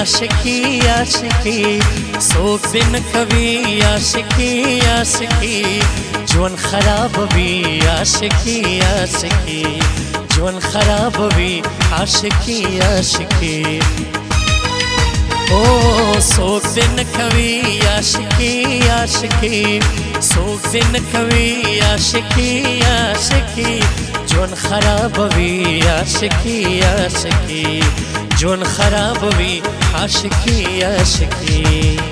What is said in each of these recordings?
आशिकी आशिकी सोक दिन कवि आशिकी आशिकी जीवन खराब भी आशिकी आशिकी जीवन खराब भी आशिकी आशिकी ओ सोक दिन कवि आशिकी आशिकी सोक दिन कवि आशिकी आशिकी जीवन खराब भी आशिकी आशिकी जीवन खराब भी आशिकी आशिकी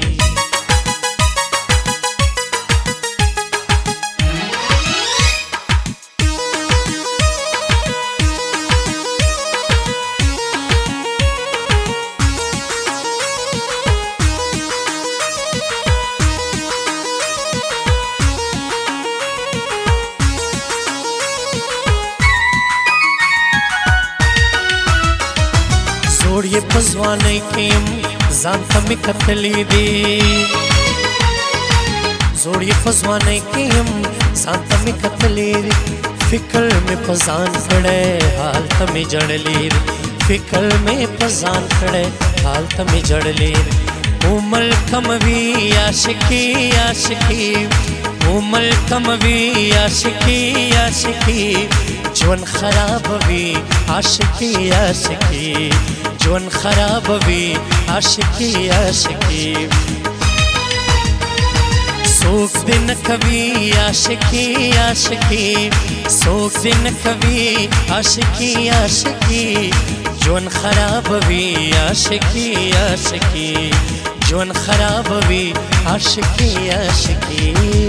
जोड़िए पजवाने केम जानता में कतली दे जोड़िए पजवाने केम जानता में कतली दे फिक्र में पजान खड़े हाल तमें जड़ली फिक्र में पजान खड़े हाल तमें जड़ली उमल कम भी आशिकी आशिकी उमल कम भी आशिकी आशिकी जीवन खराब भी आशिकी आशिकी जीवन खराब भी आशिकी आशिकी सोक दिन कवि आशिकी आशिकी सोक दिन कवि आशिकी आशिकी जीवन खराब भी आशिकी आशिकी जीवन खराब भी आशिकी आशिकी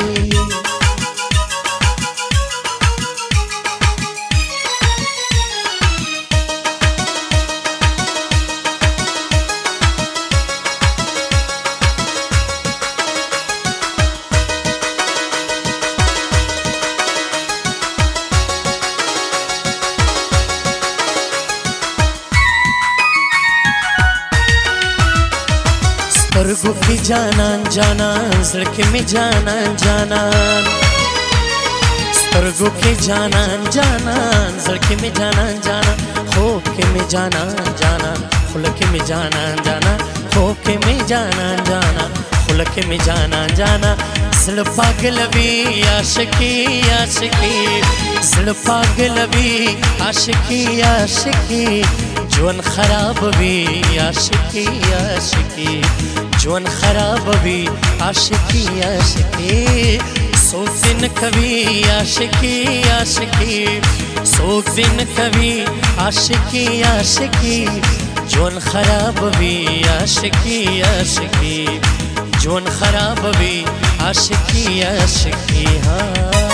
स्वर्गों की जानान जानान सड़के में जानान जानान स्वर्गों की जानान जानान सड़के में जानान जाना खोके में जानान जाना खुलके में जानान जाना खोके में जानान जाना खुलके में जानान जाना ज़िल पागल भी आशिकी आशिकी ज़िल पागल भी आशिकी आशिकी जीवन खराब भी आशिकी आशिकी जीवन खराब भी आशिकी आशिकी सोक दिन कवि आशिकी आशिकी सोक दिन कवि आशिकी आशिकी जीवन खराब भी आशिकी आशिकी जीवन खराब भी आशिकी आशिकी हाँ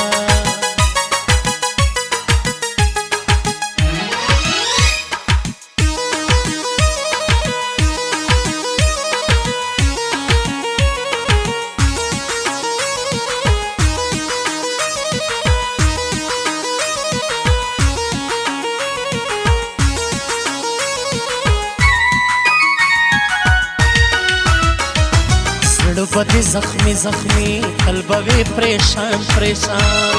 बदे जख्मी जख्मी कल्बवे परेशान परेशान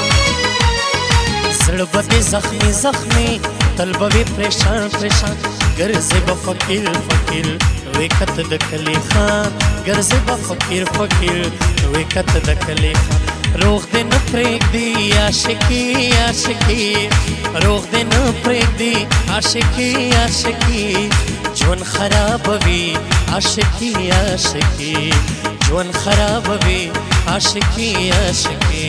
बदे जख्मी जख्मी कल्बवे परेशान परेशान गर्ज़े बफकीर फकीर वेकत दखली खान गर्ज़े बफकीर फकीर वेकत दखली खान रोग दे न प्रेग दी आशिकी आशिकी रोग दे न प्रेग दी आशिकी आशिकी जीवन खराब भी आशिकी आशिकी जीवन खराब भी आशिकी आशिकी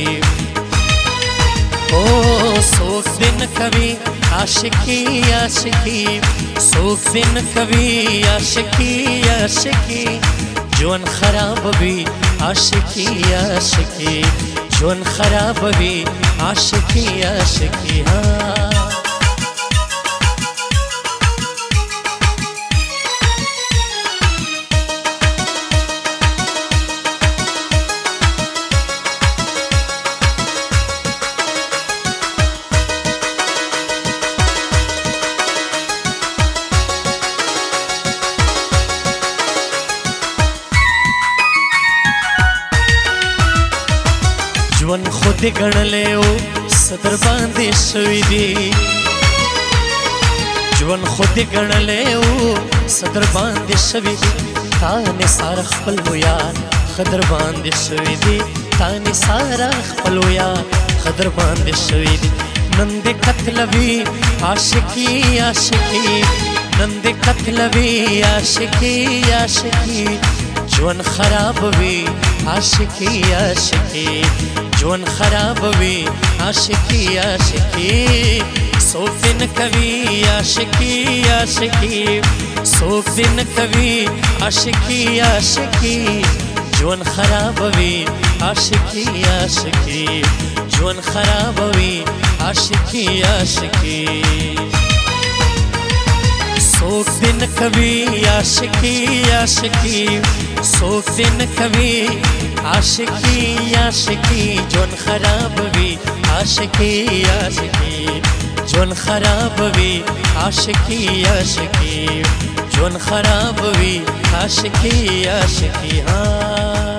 ओ सोक दिन कवि आशिकी आशिकी सोक दिन कवि आशिकी आशिकी जीवन खराब भी आशिकी आशिकी जीवन खराब भी आशिकी आशिकी हाँ जीवन खुद गण ले सदर बांधे सुई दी ژوند خود ګڼلې و صدر باندې شوي دي تا نثار خپل یار خدر باندې شوي دي تا نثار خپل یار خدر باندې شوي دي نن دې قتلوي عاشقي عاشقي نن دې قتلوي عاشقي عاشقي ژوند خرابوي عاشقي عاشقي ژوند خرابوي عاشقي عاشقي څوک دې نه کوي عاشقي عاشقي څوک دې نه کوي عاشقي عاشقي ژوند خرابوي عاشقي عاشقي ژوند خرابوي عاشقي عاشقي څوک دې نه کوي عاشقي عاشقي څوک دې نه کوي عاشقي عاشقي ژوند خرابوي عاشقي عاشقي ژوند خرابوي عاشقي عاشقي ژوند خرابوي عاشقي عاشقي